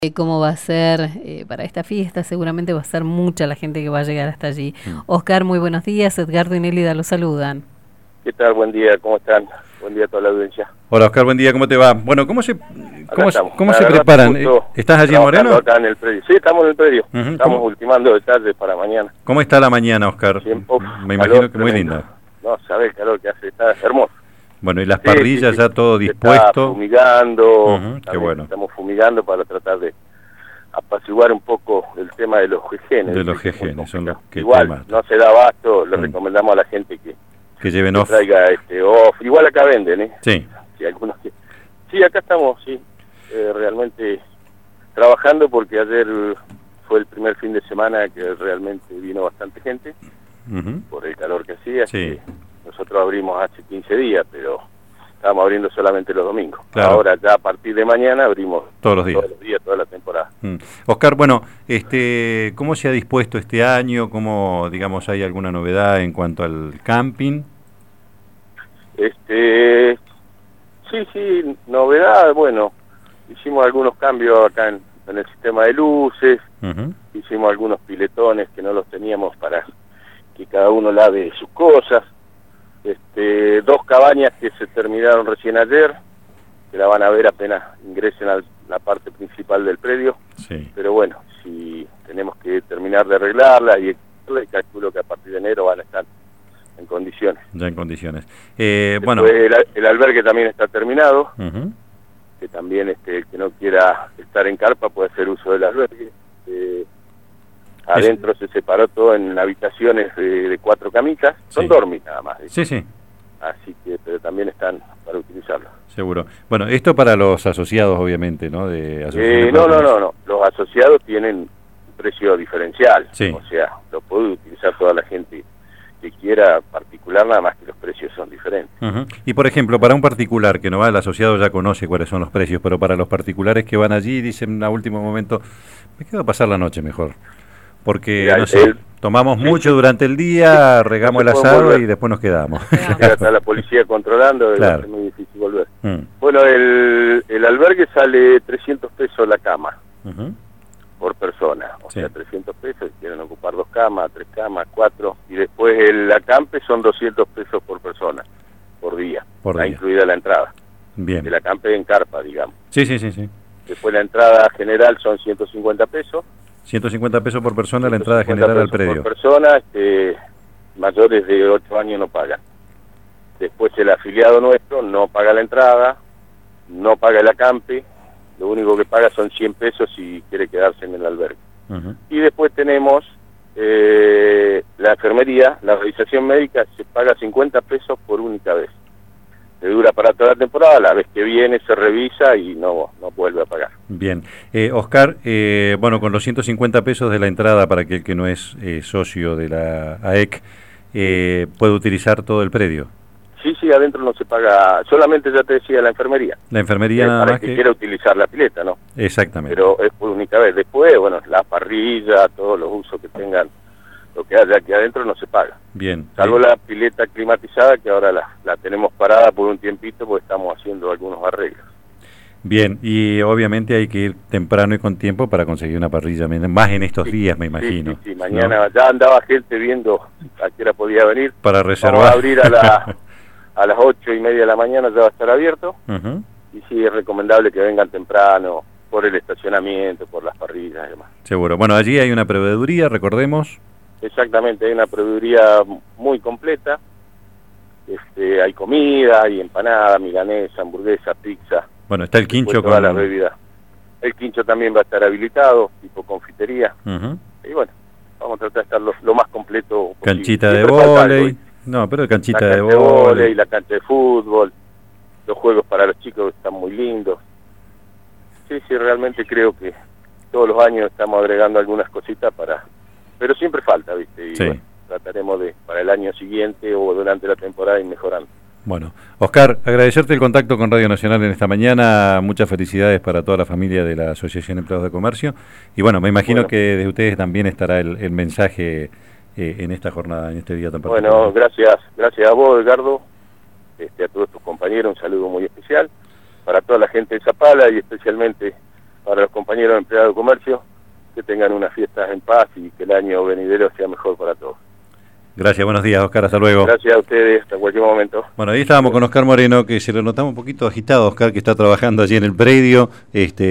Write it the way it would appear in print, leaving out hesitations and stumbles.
Cómo va a ser para esta fiesta. Seguramente va a ser mucha la gente que va a llegar hasta allí. Oscar, muy buenos días. Edgardo y Nélida lo saludan. ¿Qué tal? Buen día, ¿cómo están? Buen día a toda la audiencia. Hola Oscar, buen día, ¿cómo te va? Bueno, ¿cómo se preparan? ¿Estás allí en Moreno? Acá en el predio. Sí, estamos en el predio. Estamos ultimando detalles para mañana. ¿Cómo está la mañana, Oscar? Me imagino que muy linda. No, sabés el calor que hace, está hermoso. Bueno, y las parrillas ya todo dispuesto. Está fumigando. Qué bueno. Estamos fumigando para tratar de apaciguar un poco el tema de los jejenes. De los jejenes, son los que igual no se da abasto, le recomendamos a la gente que lleven off. Traiga off. Igual acá venden, ¿eh? Sí. Sí, algunos que... Sí, acá estamos, sí. Realmente trabajando porque ayer fue el primer fin de semana que realmente vino bastante gente por el calor que hacía. Sí. Nosotros abrimos hace 15 días, pero estábamos abriendo solamente los domingos. Claro. Ahora ya a partir de mañana abrimos todos los días, toda la temporada. Oscar, bueno, ¿cómo se ha dispuesto este año? ¿Cómo, digamos, hay alguna novedad en cuanto al camping? Sí, novedad, bueno, hicimos algunos cambios acá en el sistema de luces, hicimos algunos piletones que no los teníamos para que cada uno lave sus cosas, 2 cabañas que se terminaron recién ayer, que la van a ver apenas ingresen a la parte principal del predio, pero bueno, si tenemos que terminar de arreglarla y calculo que a partir de enero van a estar en condiciones. Ya en condiciones. Bueno, el albergue también está terminado, que también el que no quiera estar en carpa puede hacer uso del albergue. Adentro se separó todo en habitaciones de 4 camitas, son dormis nada más. Sí. Así que, pero también están para utilizarlo. Seguro. Bueno, esto para los asociados, obviamente, ¿no? No. Los asociados tienen un precio diferencial. O sea, lo puede utilizar toda la gente que quiera particular, nada más que los precios son diferentes. Y por ejemplo, para un particular que no va, el asociado ya conoce cuáles son los precios, pero para los particulares que van allí dicen a último momento, me quedo a pasar la noche mejor. Porque, no sé, tomamos mucho durante el día, regamos el asado y después nos quedamos. Está la policía controlando, es muy difícil volver. Bueno, el albergue sale 300 pesos la cama por persona. O sea, 300 pesos, si quieren ocupar 2 camas, 3 camas, 4. Y después el acampe son 200 pesos por persona, por día. Está incluida la entrada. Bien. El acampe en carpa, digamos. Sí. Después la entrada general son 150 pesos. 150 pesos por persona la entrada general al predio. Por persona, mayores de 8 años no pagan. Después el afiliado nuestro no paga la entrada, no paga el acampe, lo único que paga son 100 pesos si quiere quedarse en el albergue. Y después tenemos la enfermería, la revisación médica, se paga 50 pesos por única vez. Se dura para toda la temporada, la vez que viene se revisa y no vuelve a pagar. Bien. Oscar, bueno, con los 150 pesos de la entrada para aquel que no es socio de la AEC, ¿puede utilizar todo el predio? Sí, adentro no se paga, solamente ya te decía la enfermería. La enfermería nada para más que quiera utilizar la pileta, ¿no? Exactamente. Pero es por única vez. Después, bueno, la parrilla, todos los usos que tengan, lo que haya aquí adentro no se paga. Bien. Salvo la pileta climatizada, que ahora la tenemos parada por un tiempito porque estamos haciendo algunos arreglos. Bien, y obviamente hay que ir temprano y con tiempo para conseguir una parrilla, más en estos días, me imagino. Sí, mañana ya andaba gente viendo a qué hora podía venir. Para reservar. Vamos a abrir a las 8:30 de la mañana, ya va a estar abierto. Y sí, es recomendable que vengan temprano por el estacionamiento, por las parrillas y demás. Seguro. Bueno, allí hay una proveeduría, recordemos. Exactamente, hay una proveeduría muy completa. Hay comida, hay empanada, milanesa, hamburguesa, pizza. Bueno, está el quincho con la bebida. El quincho también va a estar habilitado, tipo confitería. Y bueno, vamos a tratar de estar lo más completo posible. Canchita de vóley. No, pero canchita de vóley. La cancha de fútbol, los juegos para los chicos están muy lindos. Sí, realmente creo que todos los años estamos agregando algunas cositas pero siempre falta, ¿viste? Y bueno, trataremos para el año siguiente o durante la temporada ir mejorando. Bueno, Oscar, agradecerte el contacto con Radio Nacional en esta mañana, muchas felicidades para toda la familia de la Asociación de Empleados de Comercio, y bueno, me imagino que de ustedes también estará el mensaje en esta jornada, en este día tan particular. Bueno, gracias a vos, Edgardo, a todos tus compañeros, un saludo muy especial, para toda la gente de Zapala y especialmente para los compañeros empleados de comercio, que tengan unas fiestas en paz y que el año venidero sea mejor para todos. Gracias, buenos días, Oscar, hasta luego. Gracias a ustedes, hasta cualquier momento. Bueno, ahí estábamos con Oscar Moreno, que se lo notamos un poquito agitado, Oscar, que está trabajando allí en el predio.